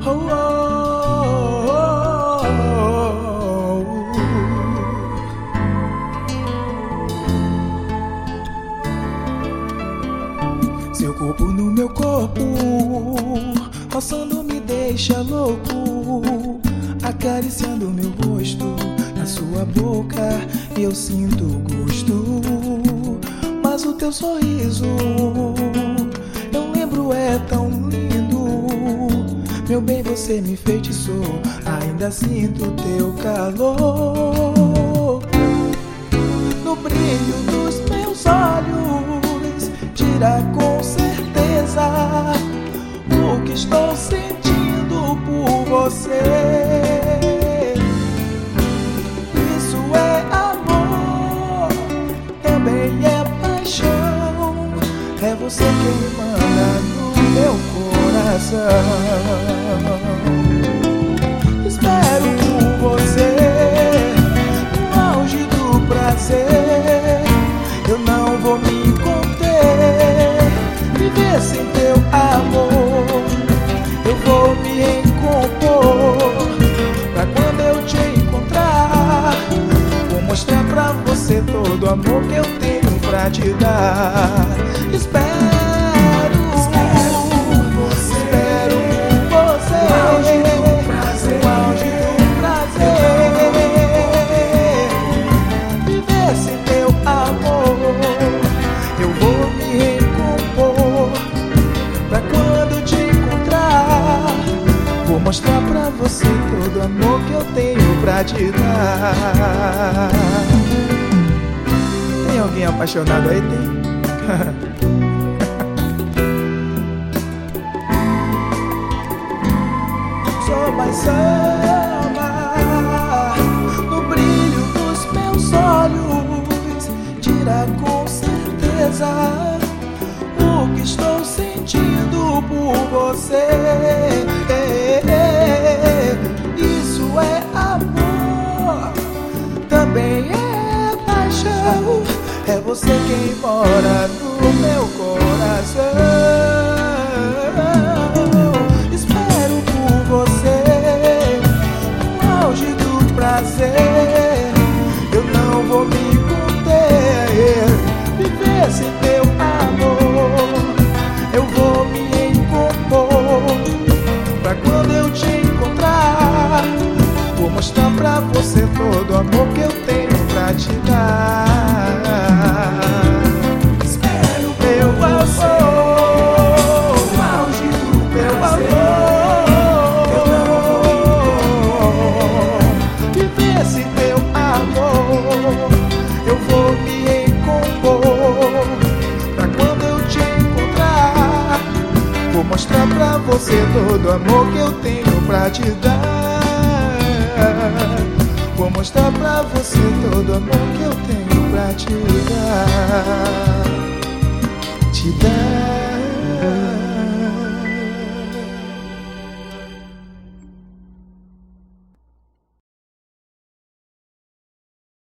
Oh, oh, oh, oh. Seu corpo no meu corpo, roçando me deixa louco, acariciando meu rosto, na sua boca eu sinto gosto. Mas o teu sorriso, eu lembro, é tão lindo. Meu bem, você me enfeitiçou, ainda sinto teu calor. No brilho dos meus olhos, dirá com certeza o que estou sentindo por você. Isso é amor, também é paixão. É você quem manda no meu coração. Espero por você no auge do prazer. Eu não vou me conter, viver sem teu amor. Eu vou me recompor pra quando eu te encontrar. Vou mostrar pra você todo o amor que eu tenho pra te dar. Espero por você, no auge do prazer, viver sem teu amor. Eu vou me recompor pra quando te encontrar. Vou mostrar pra você todo o amor que eu tenho pra te dar. Tem alguém apaixonado aí? Tem? Samba e samba, no brilho dos meus olhos, dirá com certeza o que estou sentindo por você. Isso é amor, também é paixão. É você quem mora no meu coração. Espero por você no auge do prazer. Eu não vou me conter, viver sem teu amor. Eu vou me recompor pra quando eu te encontrar. Vou mostrar pra você todo o amor que eu tenho pra te dar. Espero meu amor, no auge do meu amor. Viver sem teu amor. Eu vou me recompor pra quando eu te encontrar. Vou mostrar pra você todo o amor que eu tenho pra te dar. Vou mostrar pra você todo o amor que eu tenho pra te dar. Te dar.